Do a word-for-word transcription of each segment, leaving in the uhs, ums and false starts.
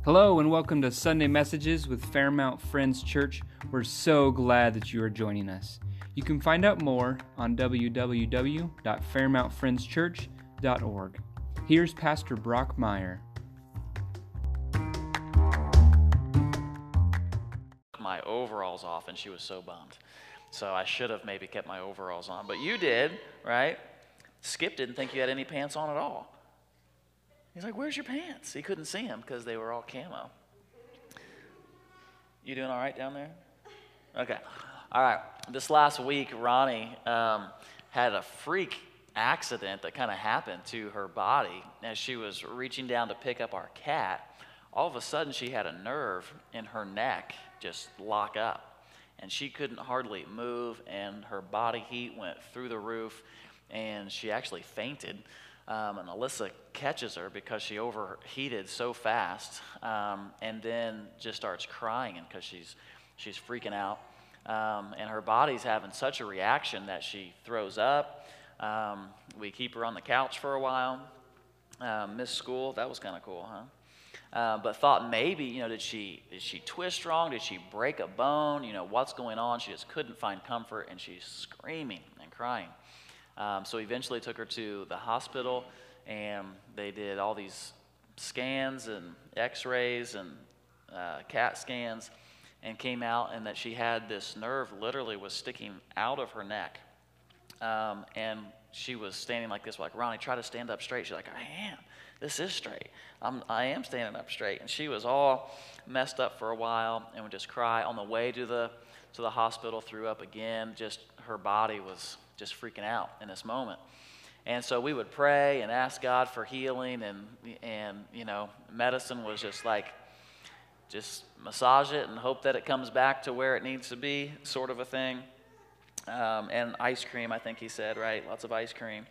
Hello and welcome to Sunday Messages with Fairmount Friends Church. We're so glad that you are joining us. You can find out more on w w w dot fairmount friends church dot org. Here's Pastor Brock Meyer. My overalls off, and she was so bummed. So I should have maybe kept my overalls on, but you did, right? Skip didn't think you had any pants on at all. He's like, "Where's your pants?" He couldn't see them because they were all camo. You doing all right down there? Okay. All right. This last week, Ronnie um, had a freak accident that kind of happened to her body as she was reaching down to pick up our cat. All of a sudden, she had a nerve in her neck just lock up, and she couldn't hardly move, and her body heat went through the roof, and she actually fainted. Um, and Alyssa catches her because she overheated so fast, um, and then just starts crying because she's she's freaking out, um, and her body's having such a reaction that she throws up. Um, we keep her on the couch for a while. Uh, missed school. That was kind of cool, huh? Uh, but thought maybe, you know, did she did she twist wrong? Did she break a bone? You know, what's going on? She just couldn't find comfort, and she's screaming and crying. Um, so eventually took her to the hospital, and they did all these scans and x-rays and uh, CAT scans, and came out and that she had this nerve literally was sticking out of her neck. Um, and she was standing like this, like, "Ronnie, try to stand up straight." She's like, "I am. This is straight. I'm, I am standing up straight." And she was all messed up for a while and would just cry. On the way to the to the hospital, threw up again. Just her body was just freaking out in this moment. And so we would pray and ask God for healing, and and you know, medicine was just like, just massage it and hope that it comes back to where it needs to be, sort of a thing. Um, and ice cream, I think he said, right? Lots of ice cream.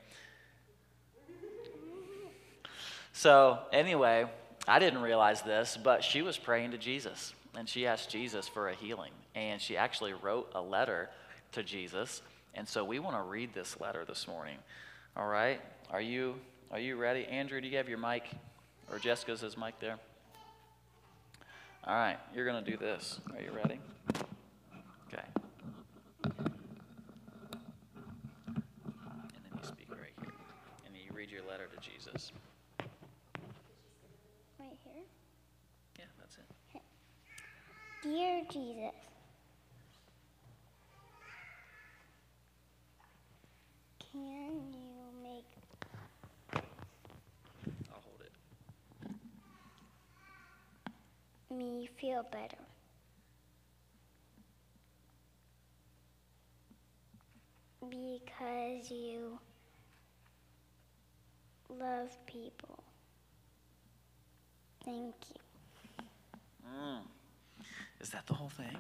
So anyway, I didn't realize this, but she was praying to Jesus, and she asked Jesus for a healing, and she actually wrote a letter to Jesus. And so we want to read this letter this morning. All right? Are you are you ready? Andrew, do you have your mic? Or Jessica's his mic there? All right, you're going to do this. Are you ready? Okay. And then you speak right here. And you read your letter to Jesus. Right here? Yeah, that's it. Dear Jesus, can you make I'll hold it. me feel better? Because you love people. Thank you. Mm. Is that the whole thing?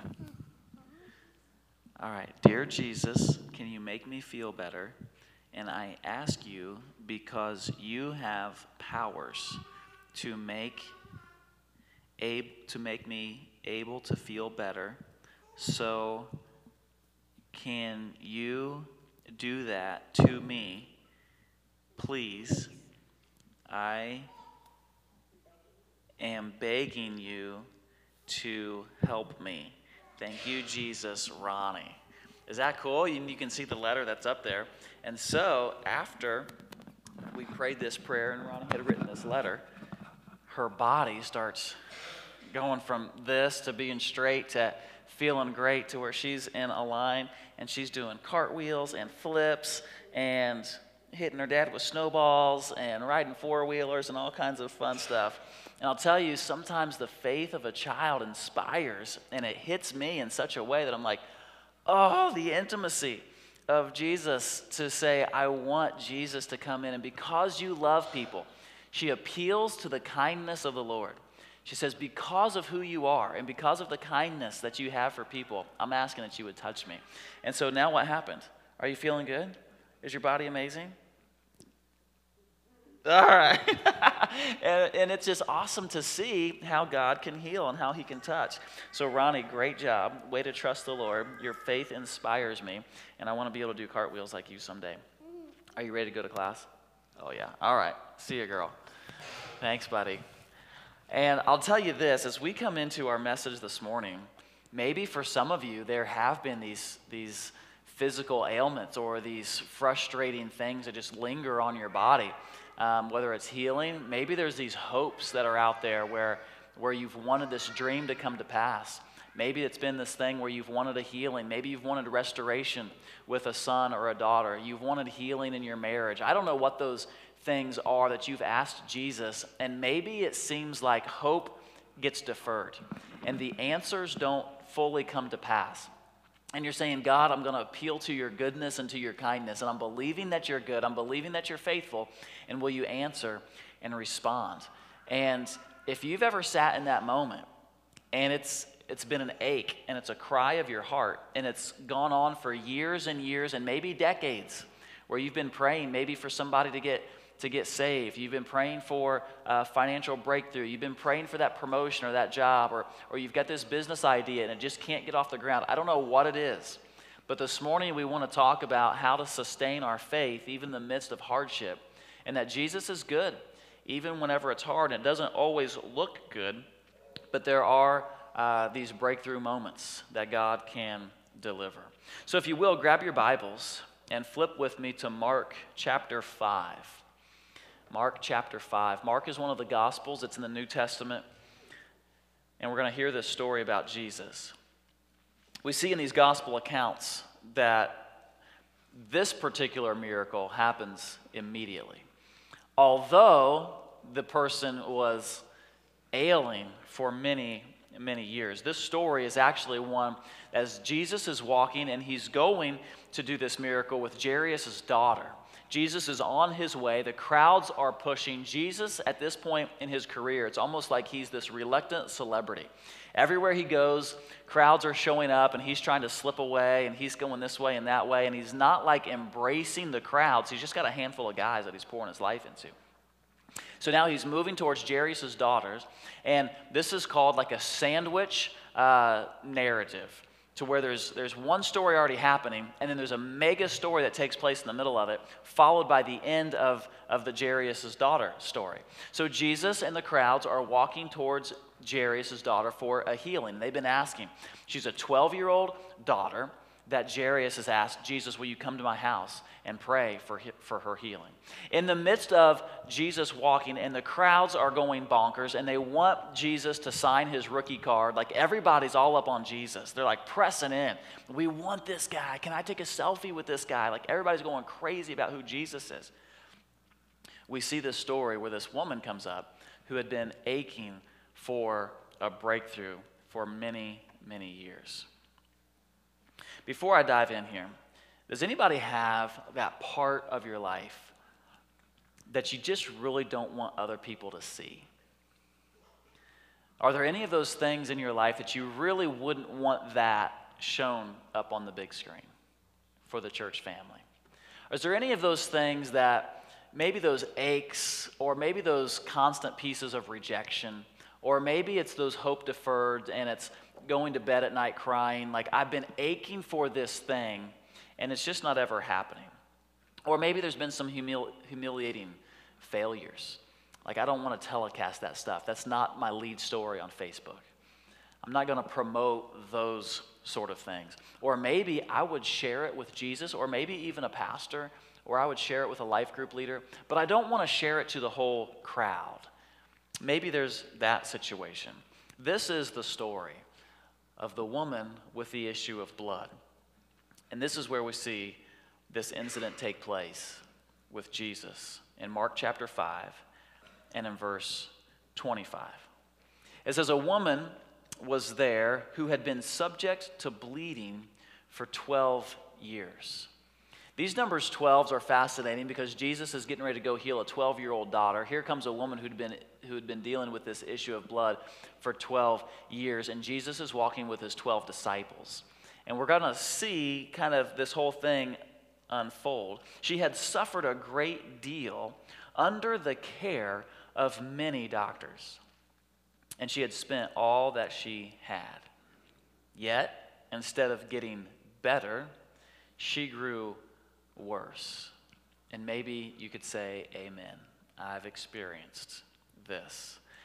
All right. Dear Jesus, can you make me feel better? And I ask you because you have powers to make ab- to make me able to feel better. So can you do that to me, please? I am begging you to help me. Thank you, Jesus, Ronnie. Is that cool? You, you can see the letter that's up there. And so after we prayed this prayer and Ronnie had written this letter, her body starts going from this to being straight to feeling great to where she's in a line, and she's doing cartwheels and flips and hitting her dad with snowballs and riding four-wheelers and all kinds of fun stuff. And I'll tell you, sometimes the faith of a child inspires, and it hits me in such a way that I'm like, oh, the intimacy of Jesus, to say, I want Jesus to come in. And because you love people, she appeals to the kindness of the Lord. She says, because of who you are and because of the kindness that you have for people, I'm asking that you would touch me. And so now what happened? Are you feeling good? Is your body amazing? All right. and, and it's just awesome to see how God can heal and how he can touch. So Ronnie, great job. Way to trust the Lord. Your faith inspires me, and I want to be able to do cartwheels like you someday. Are you ready to go to class? Oh, yeah. All right. See you, girl. Thanks, buddy. And I'll tell you this, as we come into our message this morning, maybe for some of you, there have been these, these physical ailments or these frustrating things that just linger on your body, um, whether it's healing. Maybe there's these hopes that are out there where, where you've wanted this dream to come to pass. Maybe it's been this thing where you've wanted a healing. Maybe you've wanted restoration with a son or a daughter. You've wanted healing in your marriage. I don't know what those things are that you've asked Jesus, and maybe it seems like hope gets deferred and the answers don't fully come to pass. And you're saying, God, I'm going to appeal to your goodness and to your kindness, and I'm believing that you're good. I'm believing that you're faithful, and will you answer and respond? And if you've ever sat in that moment and it's it's been an ache and it's a cry of your heart and it's gone on for years and years and maybe decades, where you've been praying maybe for somebody to get to get saved. You've been praying for a financial breakthrough. You've been praying for that promotion or that job, or, or you've got this business idea and it just can't get off the ground. I don't know what it is, but this morning we want to talk about how to sustain our faith even in the midst of hardship, and that Jesus is good even whenever it's hard. And it doesn't always look good, but there are uh, these breakthrough moments that God can deliver. So if you will, grab your Bibles and flip with me to Mark chapter five. Mark chapter five. Mark is one of the Gospels. It's in the New Testament. And we're going to hear this story about Jesus. We see in these Gospel accounts that this particular miracle happens immediately. Although the person was ailing for many, many years. This story is actually one as Jesus is walking and he's going to do this miracle with Jairus' daughter. Jesus is on his way. The crowds are pushing. Jesus, at this point in his career, it's almost like he's this reluctant celebrity. Everywhere he goes, crowds are showing up, and he's trying to slip away, and he's going this way and that way, and he's not like embracing the crowds. He's just got a handful of guys that he's pouring his life into. So now he's moving towards Jairus' daughters, and this is called like a sandwich uh, narrative, to where there's there's one story already happening, and then there's a mega story that takes place in the middle of it, followed by the end of, of the Jairus' daughter story. So Jesus and the crowds are walking towards Jairus' daughter for a healing. They've been asking. She's a twelve-year-old daughter that Jairus has asked, Jesus, will you come to my house and pray for, for her healing? In the midst of Jesus walking, and the crowds are going bonkers, and they want Jesus to sign his rookie card. Like, everybody's all up on Jesus. They're like pressing in. We want this guy. Can I take a selfie with this guy? Like, everybody's going crazy about who Jesus is. We see this story where this woman comes up who had been aching for a breakthrough for many, many years. Before I dive in here, does anybody have that part of your life that you just really don't want other people to see? Are there any of those things in your life that you really wouldn't want that shown up on the big screen for the church family? Is there any of those things that maybe those aches, or maybe those constant pieces of rejection, or maybe it's those hope deferred and it's going to bed at night crying, like, I've been aching for this thing and it's just not ever happening? Or maybe there's been some humili- humiliating failures. Like, I don't want to telecast that stuff. That's not my lead story on Facebook. I'm not going to promote those sort of things. Or maybe I would share it with Jesus, or maybe even a pastor, or I would share it with a life group leader, but I don't want to share it to the whole crowd. Maybe there's that situation. This is the story of the woman with the issue of blood. And this is where we see this incident take place with Jesus in Mark chapter five and in verse twenty-five. It says, a woman was there who had been subject to bleeding for twelve years. These numbers twelves are fascinating because Jesus is getting ready to go heal a twelve-year-old daughter. Here comes a woman who'd been who had been dealing with this issue of blood for twelve years, and Jesus is walking with his twelve disciples. And we're going to see kind of this whole thing unfold. She had suffered a great deal under the care of many doctors, and she had spent all that she had. Yet, instead of getting better, she grew worse. And maybe you could say, amen. I've experienced this.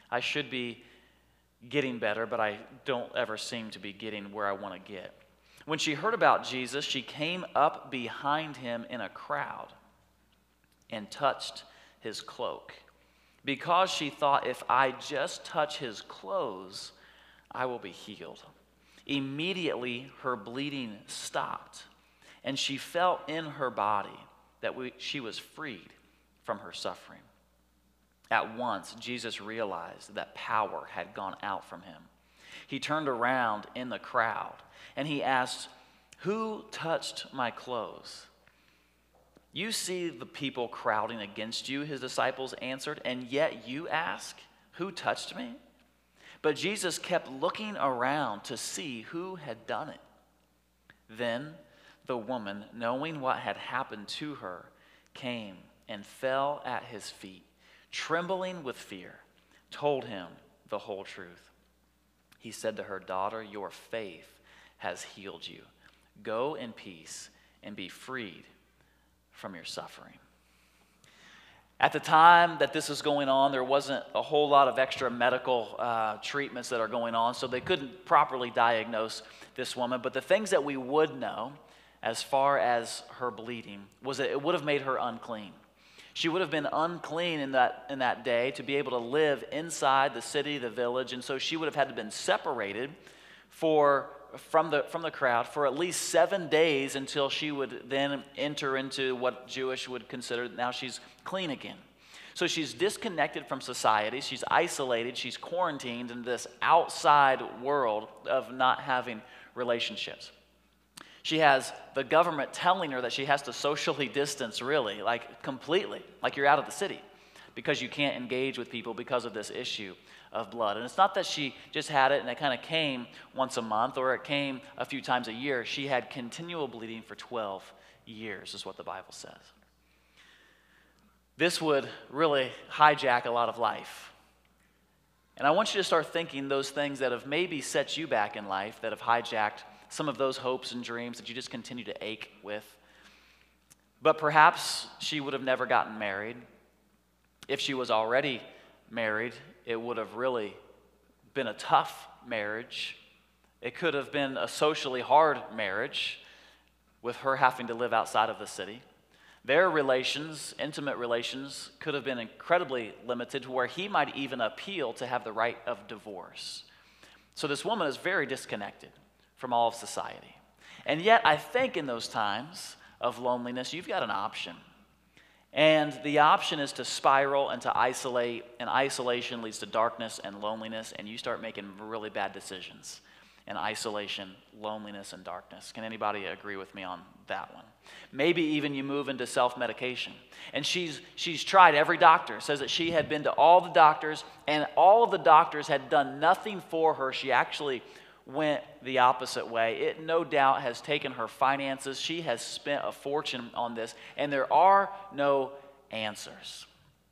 I should be getting better, but I don't ever seem to be getting where I want to get. When she heard about Jesus, she came up behind him in a crowd and touched his cloak, because she thought, if I just touch his clothes, I will be healed. Immediately, her bleeding stopped, and she felt in her body that we, she was freed from her suffering. At once, Jesus realized that power had gone out from him. He turned around in the crowd, and he asked, "Who touched my clothes?" "You see the people crowding against you," his disciples answered, "and yet you ask, 'Who touched me?'" But Jesus kept looking around to see who had done it. Then the woman, knowing what had happened to her, came and fell at his feet, trembling with fear, told him the whole truth. He said to her, "Daughter, your faith has healed you. Go in peace and be freed from your suffering." At the time that this was going on, there wasn't a whole lot of extra medical uh, treatments that are going on, so they couldn't properly diagnose this woman. But the things that we would know as far as her bleeding was that it would have made her unclean. She would have been unclean in that, in that day to be able to live inside the city, the village, and so she would have had to have been separated for from the from the crowd for at least seven days until she would then enter into what Jewish would consider now she's clean again. So she's disconnected from society, she's isolated, she's quarantined in this outside world of not having relationships. She has the government telling her that she has to socially distance, really, like completely, like you're out of the city, because you can't engage with people because of this issue of blood. And it's not that she just had it and it kind of came once a month or it came a few times a year. She had continual bleeding for twelve years, is what the Bible says. This would really hijack a lot of life. And I want you to start thinking those things that have maybe set you back in life, that have hijacked some of those hopes and dreams that you just continue to ache with. But perhaps she would have never gotten married. If she was already married, it would have really been a tough marriage. It could have been a socially hard marriage with her having to live outside of the city. Their relations, intimate relations, could have been incredibly limited to where he might even appeal to have the right of divorce. So this woman is very disconnected from all of society. And yet, I think in those times of loneliness, you've got an option. And the option is to spiral and to isolate, and isolation leads to darkness and loneliness, and you start making really bad decisions. And isolation, loneliness, and darkness. Can anybody agree with me on that one? Maybe even you move into self-medication. And she's she's tried every doctor, says that she had been to all the doctors, and all of the doctors had done nothing for her. She actually went the opposite way. It no doubt has taken her finances. She has spent a fortune on this, and there are no answers.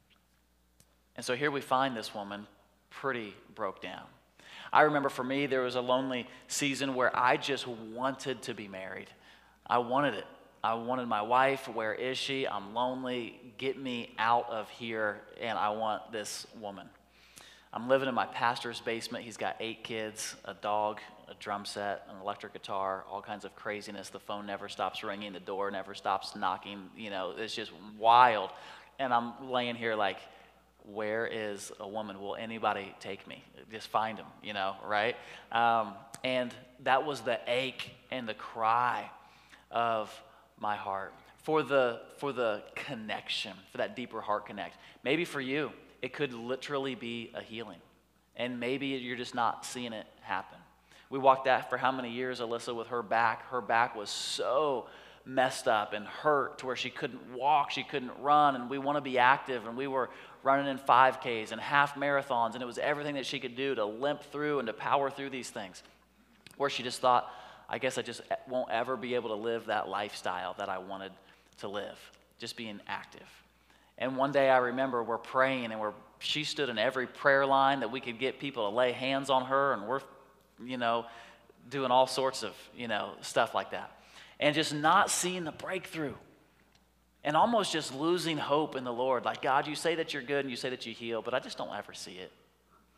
And so here we find this woman pretty broke down. I remember for me, there was a lonely season where I just wanted to be married. I wanted it. I wanted my wife. Where is she? I'm lonely. Get me out of here, and I want this woman. I'm living in my pastor's basement. He's got eight kids, a dog, a drum set, an electric guitar, all kinds of craziness. The phone never stops ringing. The door never stops knocking. You know, it's just wild. And I'm laying here like, where is a woman? Will anybody take me? Just find him, you know, right? Um, and that was the ache and the cry of my heart for the for the connection, for that deeper heart connect. Maybe for you, it could literally be a healing. And maybe you're just not seeing it happen. We walked that for how many years, Alyssa, with her back? Her back was so messed up and hurt to where she couldn't walk, she couldn't run, and we want to be active, and we were running in five Ks and half marathons, and it was everything that she could do to limp through and to power through these things, where she just thought, I guess I just won't ever be able to live that lifestyle that I wanted to live, just being active. And one day I remember we're praying, and we're, she stood in every prayer line that we could get people to lay hands on her, and we're, you know, doing all sorts of, you know, stuff like that. And just not seeing the breakthrough. And almost just losing hope in the Lord. Like, God, you say that you're good and you say that you heal, but I just don't ever see it.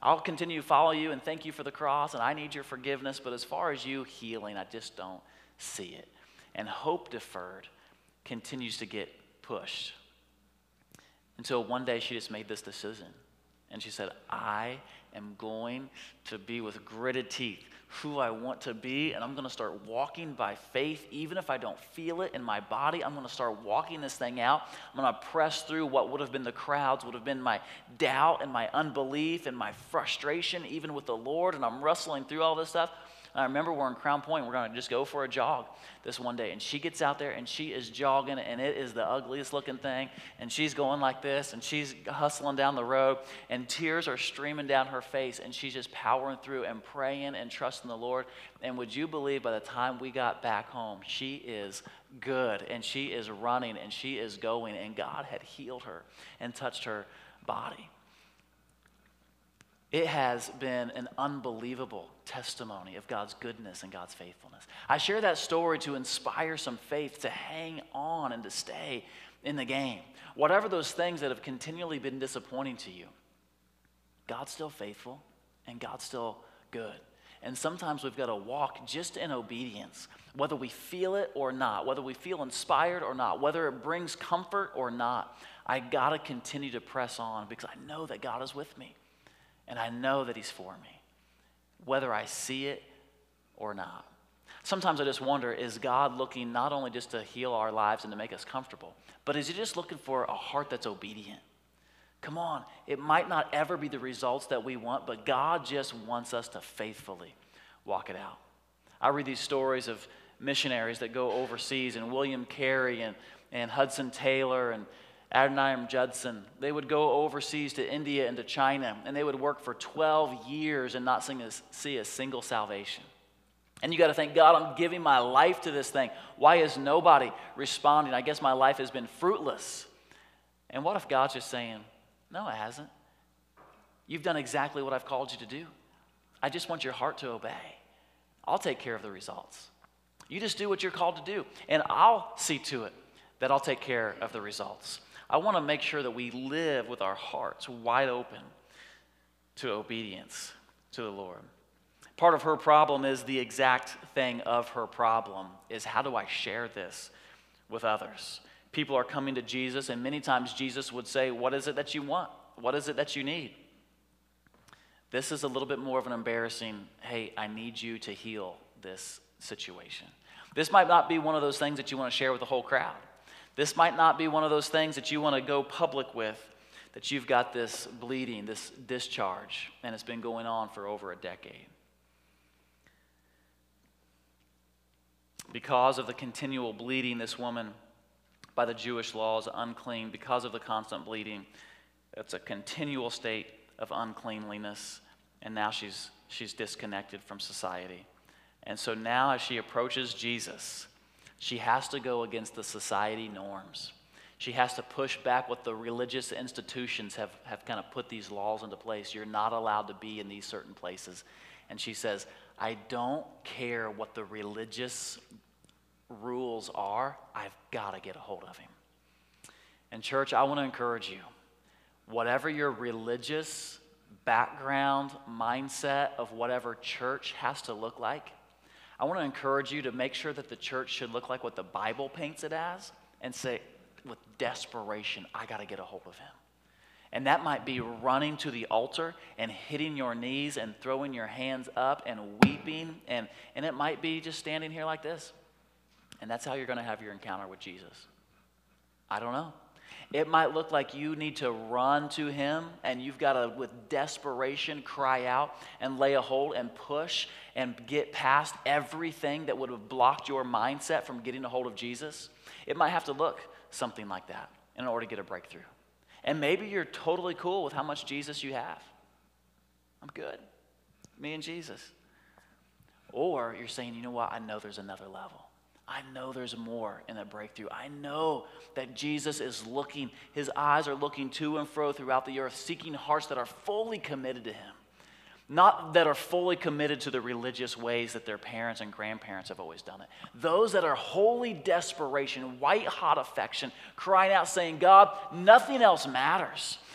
I'll continue to follow you and thank you for the cross, and I need your forgiveness, but as far as you healing, I just don't see it. And hope deferred continues to get pushed. Until one day she just made this decision. And she said, I am going to be with gritted teeth who I want to be, and I'm going to start walking by faith, even if I don't feel it in my body. I'm going to start walking this thing out. I'm going to press through what would have been the crowds, would have been my doubt and my unbelief and my frustration, even with the Lord, and I'm wrestling through all this stuff. And I remember we're in Crown Point. We're going to just go for a jog this one day. And she gets out there, and she is jogging, and it is the ugliest looking thing. And she's going like this, and she's hustling down the road, and tears are streaming down her face, and she's just powering through and praying and trusting the Lord. And would you believe by the time we got back home, she is good, and she is running, and she is going, and God had healed her and touched her body. It has been an unbelievable testimony of God's goodness and God's faithfulness. I share that story to inspire some faith to hang on and to stay in the game. Whatever those things that have continually been disappointing to you, God's still faithful and God's still good. And sometimes we've got to walk just in obedience, whether we feel it or not, whether we feel inspired or not, whether it brings comfort or not. I got to continue to press on because I know that God is with me. And I know that he's for me, whether I see it or not. Sometimes I just wonder, is God looking not only just to heal our lives and to make us comfortable, but is he just looking for a heart that's obedient? Come on, it might not ever be the results that we want, but God just wants us to faithfully walk it out. I read these stories of missionaries that go overseas, and William Carey and, and Hudson Taylor and Adoniram Judson. They would go overseas to India and to China, and they would work for twelve years and not see a single salvation. And you got to think, God, I'm giving my life to this thing. Why is nobody responding? I guess my life has been fruitless. And what if God's just saying, no, it hasn't. You've done exactly what I've called you to do. I just want your heart to obey. I'll take care of the results. You just do what you're called to do, and I'll see to it that I'll take care of the results. I want to make sure that we live with our hearts wide open to obedience to the Lord. Part of her problem is the exact thing of her problem is, how do I share this with others? People are coming to Jesus, and many times Jesus would say, what is it that you want? What is it that you need? This is a little bit more of an embarrassing, hey, I need you to heal this situation. This might not be one of those things that you want to share with the whole crowd. This might not be one of those things that you want to go public with, that you've got this bleeding, this discharge, and it's been going on for over a decade. Because of the continual bleeding, this woman, by the Jewish law, is unclean. Because of the constant bleeding, it's a continual state of uncleanliness, and now she's, she's disconnected from society. And so now as she approaches Jesus, she has to go against the society norms. She has to push back what the religious institutions have, have kind of put these laws into place. You're not allowed to be in these certain places. And she says, I don't care what the religious rules are. I've got to get a hold of him. And church, I want to encourage you. Whatever your religious background, mindset of whatever church has to look like, I want to encourage you to make sure that the church should look like what the Bible paints it as, and say, with desperation, I got to get a hold of him. And that might be running to the altar and hitting your knees and throwing your hands up and weeping. And, and it might be just standing here like this. And that's how you're going to have your encounter with Jesus. I don't know. It might look like you need to run to him, and you've got to, with desperation, cry out and lay a hold and push and get past everything that would have blocked your mindset from getting a hold of Jesus. It might have to look something like that in order to get a breakthrough. And maybe you're totally cool with how much Jesus you have. I'm good. Me and Jesus. Or you're saying, you know what? I know there's another level. I know there's more in that breakthrough. I know that Jesus is looking, his eyes are looking to and fro throughout the earth, seeking hearts that are fully committed to him. Not that are fully committed to the religious ways that their parents and grandparents have always done it. Those that are holy desperation, white hot affection, crying out saying, God, nothing else matters.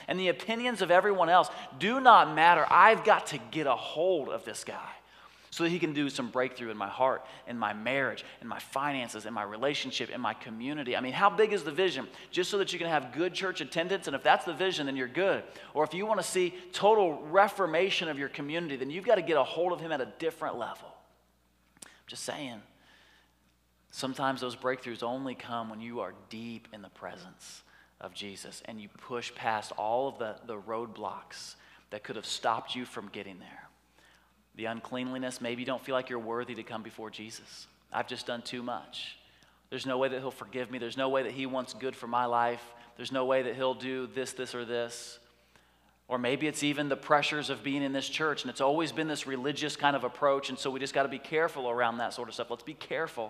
And the opinions of everyone else do not matter. I've got to get a hold of this guy so that he can do some breakthrough in my heart, in my marriage, in my finances, in my relationship, in my community. I mean, how big is the vision? Just so that you can have good church attendance, and if that's the vision, then you're good. Or if you want to see total reformation of your community, then you've got to get a hold of him at a different level. I'm just saying, sometimes those breakthroughs only come when you are deep in the presence of Jesus and you push past all of the, the roadblocks that could have stopped you from getting there. The uncleanliness, maybe you don't feel like you're worthy to come before Jesus. I've just done too much. There's no way that he'll forgive me. There's no way that he wants good for my life. There's no way that he'll do this, this, or this. Or maybe it's even the pressures of being in this church, and it's always been this religious kind of approach, and so we just got to be careful around that sort of stuff. Let's be careful.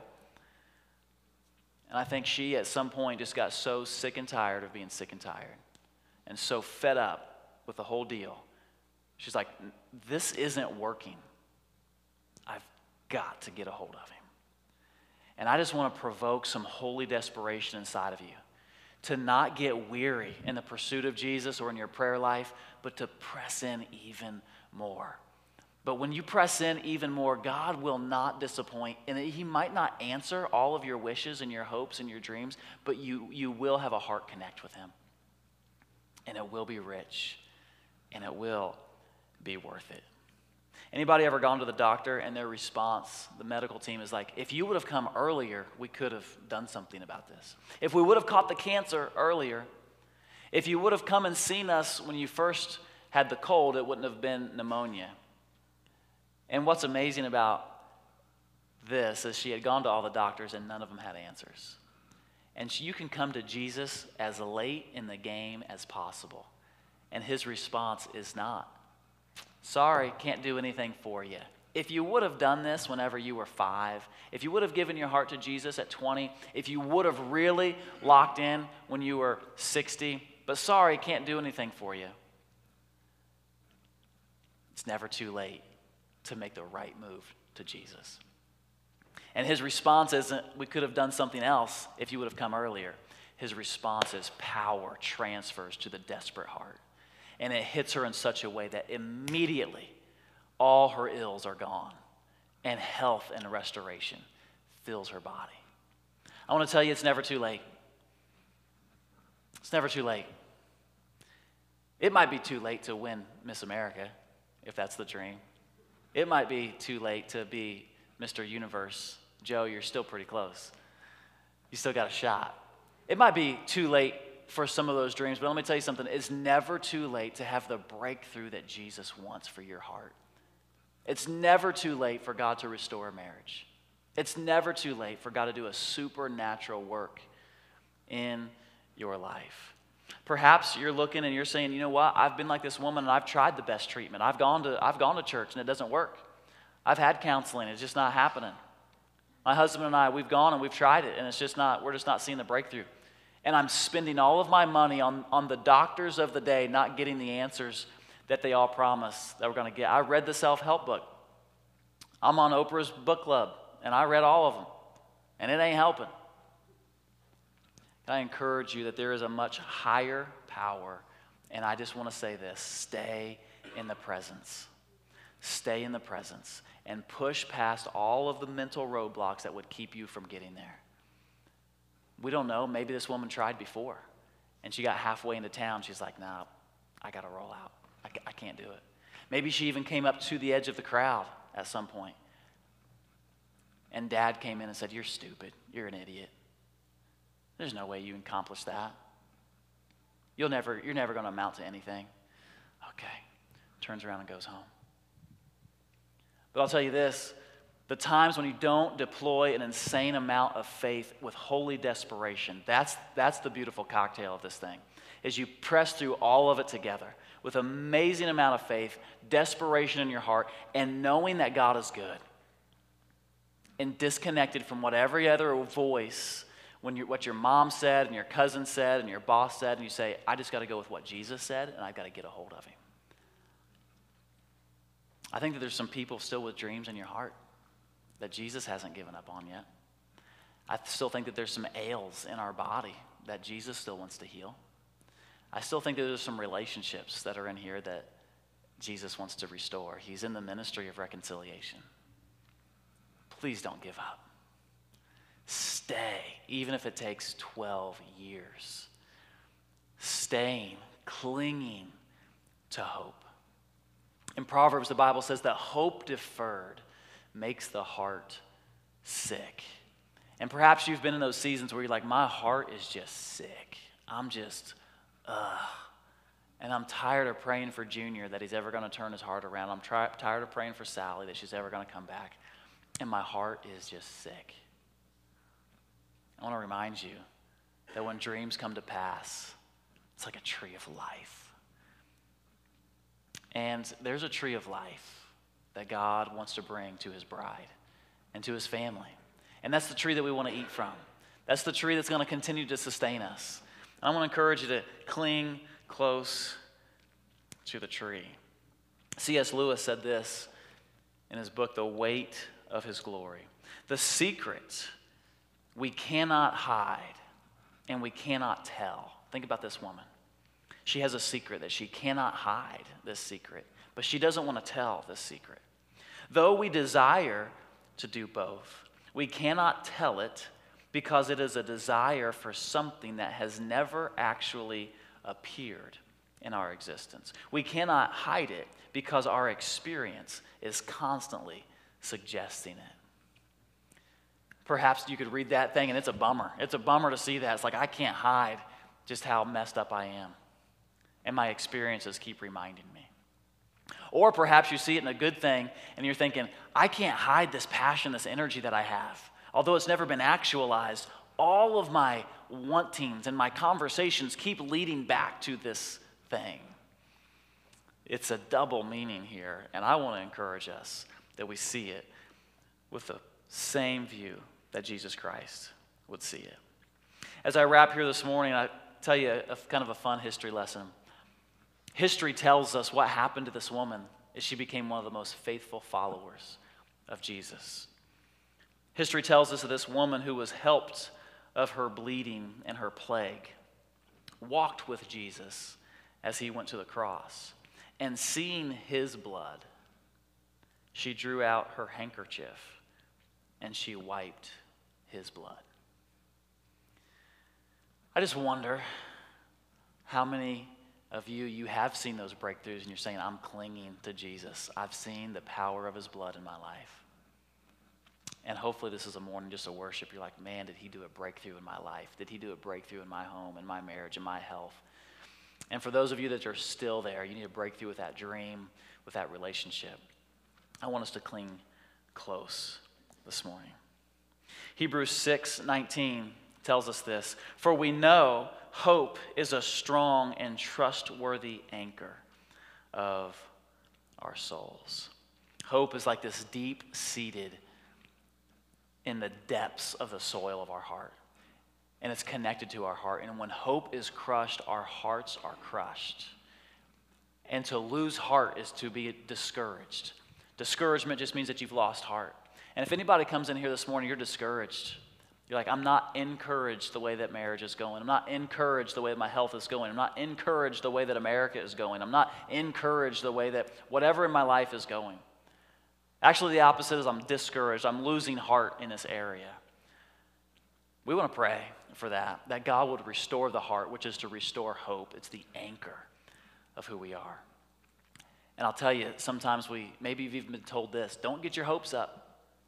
And I think she, at some point, just got so sick and tired of being sick and tired and so fed up with the whole deal. She's like, this isn't working. I've got to get a hold of him. And I just want to provoke some holy desperation inside of you to not get weary in the pursuit of Jesus or in your prayer life, but to press in even more. But when you press in even more, God will not disappoint. And he might not answer all of your wishes and your hopes and your dreams, but you, you will have a heart connect with him. And it will be rich. And it will be worth it. Anybody ever gone to the doctor and their response, the medical team is like, if you would have come earlier, we could have done something about this. If we would have caught the cancer earlier, if you would have come and seen us when you first had the cold, it wouldn't have been pneumonia. And what's amazing about this is she had gone to all the doctors and none of them had answers. And you can come to Jesus as late in the game as possible. And his response is not, sorry, can't do anything for you. If you would have done this whenever you were five, if you would have given your heart to Jesus at twenty, if you would have really locked in when you were sixty, but sorry, can't do anything for you. It's never too late to make the right move to Jesus. And his response isn't, we could have done something else if you would have come earlier. His response is power transfers to the desperate heart. And it hits her in such a way that immediately all her ills are gone and health and restoration fills her body. I want to tell you, it's never too late. It's never too late. It might be too late to win Miss America, if that's the dream. It might be too late to be Mister Universe. Joe, you're still pretty close. You still got a shot. It might be too late for some of those dreams, but let me tell you something. It's never too late to have the breakthrough that Jesus wants for your heart. It's never too late for God to restore a marriage. It's never too late for God to do a supernatural work in your life. Perhaps you're looking and you're saying, you know what, I've been like this woman and I've tried the best treatment. I've gone to, I've gone to church and it doesn't work. I've had counseling, it's just not happening. My husband and I, we've gone and we've tried it and it's just not, we're just not seeing the breakthrough. And I'm spending all of my money on, on the doctors of the day, not getting the answers that they all promise that we're going to get. I read the self-help book. I'm on Oprah's book club, and I read all of them, and it ain't helping. I encourage you that there is a much higher power, and I just want to say this, stay in the presence. Stay in the presence and push past all of the mental roadblocks that would keep you from getting there. We don't know. Maybe this woman tried before, and she got halfway into town. She's like, nah, I got to roll out. I, I can't do it. Maybe she even came up to the edge of the crowd at some point, and Dad came in and said, you're stupid. You're an idiot. There's no way you can accomplish that. You'll never, you're never going to amount to anything. Okay. Turns around and goes home. But I'll tell you this. The times when you don't deploy an insane amount of faith with holy desperation, that's, that's the beautiful cocktail of this thing, is you press through all of it together with amazing amount of faith, desperation in your heart, and knowing that God is good. And disconnected from what every other voice, when you're, what your mom said and your cousin said and your boss said, and you say, I just got to go with what Jesus said, and I've got to get a hold of him. I think that there's some people still with dreams in your heart that Jesus hasn't given up on yet. I still think that there's some ails in our body that Jesus still wants to heal. I still think that there's some relationships that are in here that Jesus wants to restore. He's in the ministry of reconciliation. Please don't give up. Stay, even if it takes twelve years. Staying, clinging to hope. In Proverbs, the Bible says that hope deferred makes the heart sick. And perhaps you've been in those seasons where you're like, my heart is just sick. I'm just, ugh. And I'm tired of praying for Junior that he's ever going to turn his heart around. I'm tri- tired of praying for Sally that she's ever going to come back. And my heart is just sick. I want to remind you that when dreams come to pass, it's like a tree of life. And there's a tree of life that God wants to bring to his bride and to his family. And that's the tree that we want to eat from. That's the tree that's going to continue to sustain us. And I want to encourage you to cling close to the tree. C S Lewis said this in his book, The Weight of His Glory. The secret we cannot hide and we cannot tell. Think about this woman. She has a secret that she cannot hide, this secret, but she doesn't want to tell this secret. Though we desire to do both, we cannot tell it because it is a desire for something that has never actually appeared in our existence. We cannot hide it because our experience is constantly suggesting it. Perhaps you could read that thing and it's a bummer. It's a bummer to see that. It's like, I can't hide just how messed up I am. And my experiences keep reminding me. Or perhaps you see it in a good thing and you're thinking, I can't hide this passion, this energy that I have. Although it's never been actualized, all of my wantings and my conversations keep leading back to this thing. It's a double meaning here, and I want to encourage us that we see it with the same view that Jesus Christ would see it. As I wrap here this morning, I tell you a, a kind of a fun history lesson. History tells us what happened to this woman is she became one of the most faithful followers of Jesus. History tells us that this woman who was helped of her bleeding and her plague walked with Jesus as he went to the cross. And seeing his blood, she drew out her handkerchief and she wiped his blood. I just wonder how many of you, you have seen those breakthroughs and you're saying, I'm clinging to Jesus. I've seen the power of his blood in my life. And hopefully this is a morning just of worship. You're like, man, did he do a breakthrough in my life? Did he do a breakthrough in my home, in my marriage, in my health? And for those of you that are still there, you need a breakthrough with that dream, with that relationship. I want us to cling close this morning. Hebrews six nineteen tells us this. For we know hope is a strong and trustworthy anchor of our souls. Hope is like this deep-seated in the depths of the soil of our heart. And it's connected to our heart. And when hope is crushed, our hearts are crushed. And to lose heart is to be discouraged. Discouragement just means that you've lost heart. And if anybody comes in here this morning, you're discouraged. You're like, I'm not encouraged the way that marriage is going. I'm not encouraged the way that my health is going. I'm not encouraged the way that America is going. I'm not encouraged the way that whatever in my life is going. Actually, the opposite is I'm discouraged. I'm losing heart in this area. We want to pray for that, that God would restore the heart, which is to restore hope. It's the anchor of who we are. And I'll tell you, sometimes we, maybe you've even been told this, don't get your hopes up.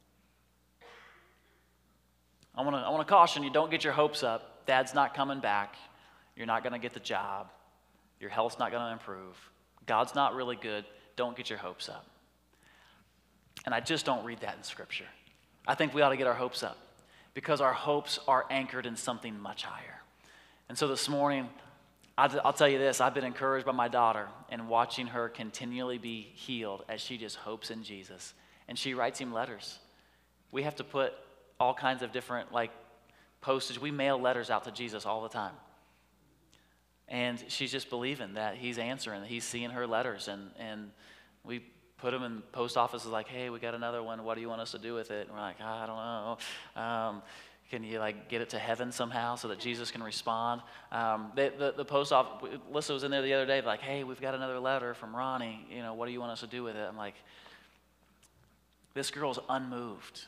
I want to I want to caution you, don't get your hopes up. Dad's not coming back. You're not going to get the job. Your health's not going to improve. God's not really good. Don't get your hopes up. And I just don't read that in Scripture. I think we ought to get our hopes up because our hopes are anchored in something much higher. And so this morning, I'll tell you this, I've been encouraged by my daughter and watching her continually be healed as she just hopes in Jesus. And she writes him letters. We have to put all kinds of different like postage. We mail letters out to Jesus all the time. And she's just believing that he's answering, that he's seeing her letters. And, and we put them in post offices like, hey, we got another one. What do you want us to do with it? And we're like, I don't know. Um, Can you like get it to heaven somehow so that Jesus can respond? Um, they, the, the post office, Alyssa was in there the other day, like, hey, we've got another letter from Ronnie. You know, what do you want us to do with it? I'm like, this girl's unmoved.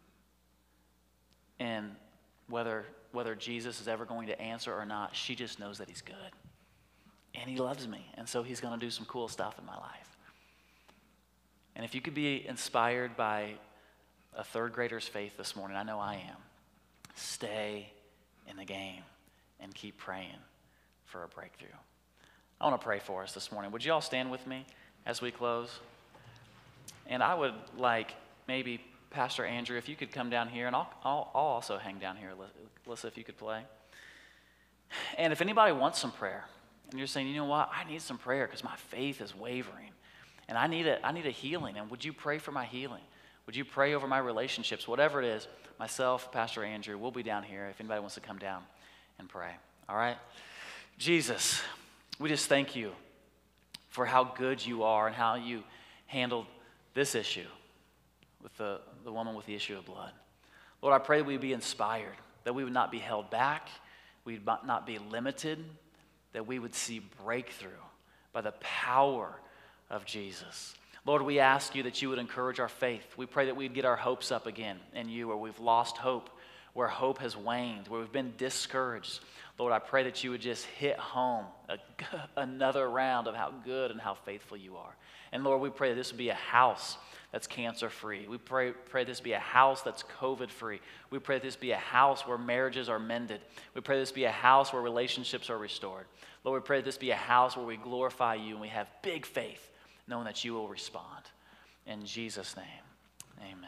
And whether whether Jesus is ever going to answer or not, she just knows that he's good. And he loves me. And so he's going to do some cool stuff in my life. And if you could be inspired by a third grader's faith this morning, I know I am. Stay in the game and keep praying for a breakthrough. I want to pray for us this morning. Would you all stand with me as we close? And I would like maybe Pastor Andrew, if you could come down here, and I'll, I'll, I'll also hang down here. Alyssa, if you could play. And if anybody wants some prayer, and you're saying, you know what, I need some prayer because my faith is wavering, and I need a, I need a healing, and would you pray for my healing? Would you pray over my relationships? Whatever it is, myself, Pastor Andrew, we'll be down here if anybody wants to come down and pray. All right? Jesus, we just thank you for how good you are and how you handled this issue with the, the woman with the issue of blood. Lord, I pray that we'd be inspired, that we would not be held back, we'd not be limited, that we would see breakthrough by the power of Jesus. Lord, we ask you that you would encourage our faith. We pray that we'd get our hopes up again in you, where we've lost hope, where hope has waned, where we've been discouraged. Lord, I pray that you would just hit home a, another round of how good and how faithful you are. And Lord, we pray that this would be a house that's cancer-free. We pray, pray this be a house that's COVID-free. We pray this be a house where marriages are mended. We pray this be a house where relationships are restored. Lord, we pray this be a house where we glorify you and we have big faith, knowing that you will respond. In Jesus' name, amen.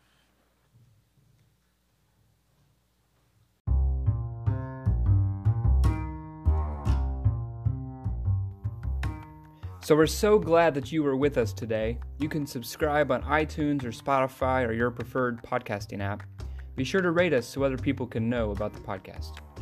So we're so glad that you were with us today. You can subscribe on iTunes or Spotify or your preferred podcasting app. Be sure to rate us so other people can know about the podcast.